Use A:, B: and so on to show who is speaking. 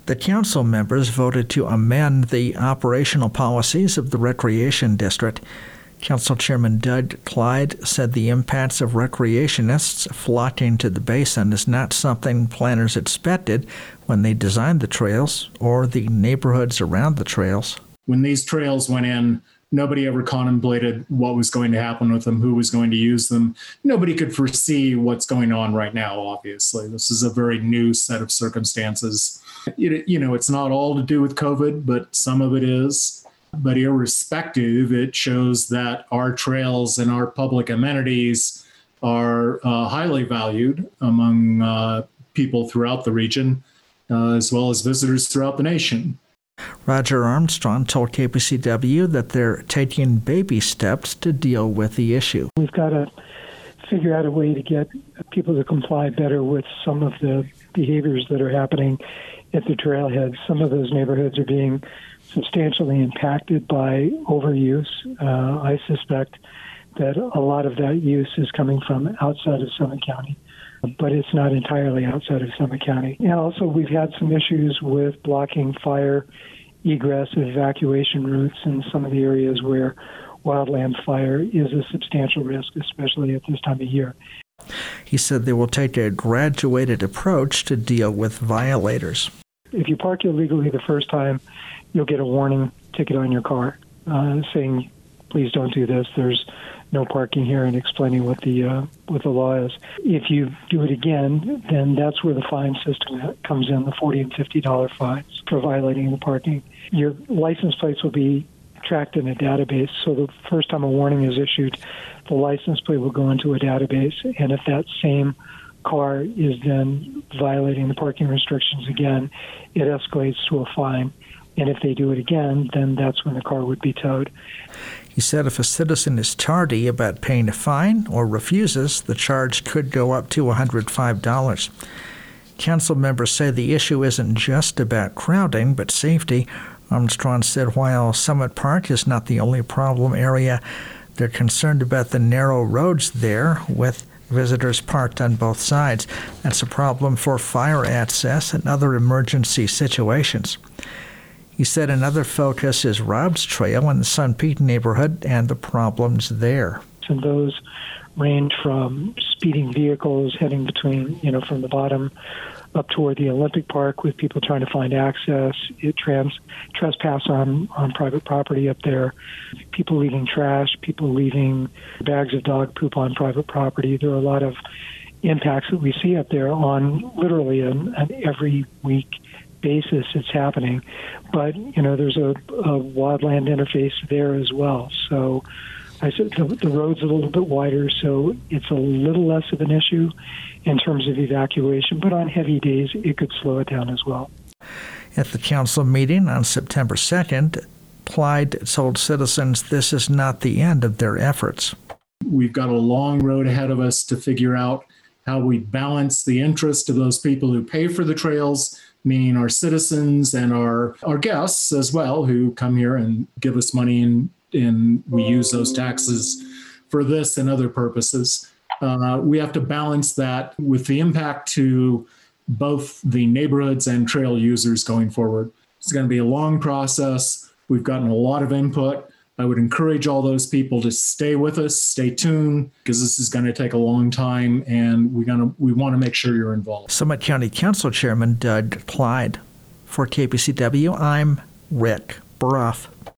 A: The council members voted to amend the operational policies of the Recreation District. Council Chairman Doug Clyde said the impacts of recreationists flocking to the basin is not something planners expected when they designed the trails or the neighborhoods around the trails.
B: When these trails went in, nobody ever contemplated what was going to happen with them, who was going to use them. Nobody could foresee what's going on right now, obviously. This is a very new set of circumstances. It's not all to do with COVID, but some of it is. But irrespective, it shows that our trails and our public amenities are highly valued among people throughout the region, as well as visitors throughout the nation.
A: Roger Armstrong told KPCW that they're taking baby steps to deal with the issue.
C: We've got to figure out a way to get people to comply better with some of the behaviors that are happening at the trailheads. Some of those neighborhoods are being substantially impacted by overuse. I suspect that a lot of that use is coming from outside of Summit County, but it's not entirely outside of Summit County. And also we've had some issues with blocking fire egress and evacuation routes in some of the areas where wildland fire is a substantial risk, especially at this time of year.
A: He said they will take a graduated approach to deal with violators.
C: If you park illegally the first time, you'll get a warning ticket on your car saying, please don't do this. There's no parking here, and explaining what the law is. If you do it again, then that's where the fine system comes in, the $40 and $50 fines for violating the parking. Your license plates will be tracked in a database. So the first time a warning is issued, the license plate will go into a database, and if that same car is then violating the parking restrictions again, it escalates to a fine. And if they do it again, then that's when the car would be towed.
A: He said if a citizen is tardy about paying a fine or refuses, the charge could go up to $105. Council members say the issue isn't just about crowding, but safety. Armstrong said while Summit Park is not the only problem area, they're concerned about the narrow roads there with visitors parked on both sides. That's a problem for fire access and other emergency situations. He said another focus is Rob's Trail in the Sun Peak neighborhood and the problems there.
C: And those range from speeding vehicles heading between, from the bottom up toward the Olympic Park with people trying to find access, trespass on private property up there, people leaving trash, people leaving bags of dog poop on private property. There are a lot of impacts that we see up there on literally an every week basis it's happening. But, there's a wildland interface there as well. So I said the road's a little bit wider, so it's a little less of an issue in terms of evacuation, but on heavy days, it could slow it down as well.
A: At the council meeting on September 2nd, Clyde told citizens this is not the end of their efforts.
B: We've got a long road ahead of us to figure out how we balance the interest of those people who pay for the trails, meaning our citizens and our guests as well, who come here and give us money and we use those taxes for this and other purposes. We have to balance that with the impact to both the neighborhoods and trail users going forward. It's going to be a long process. We've gotten a lot of input. I would encourage all those people to stay with us, stay tuned, because this is going to take a long time, and we want to make sure you're involved.
A: Summit County Council Chairman Doug Clyde. For KPCW, I'm Rick Brough.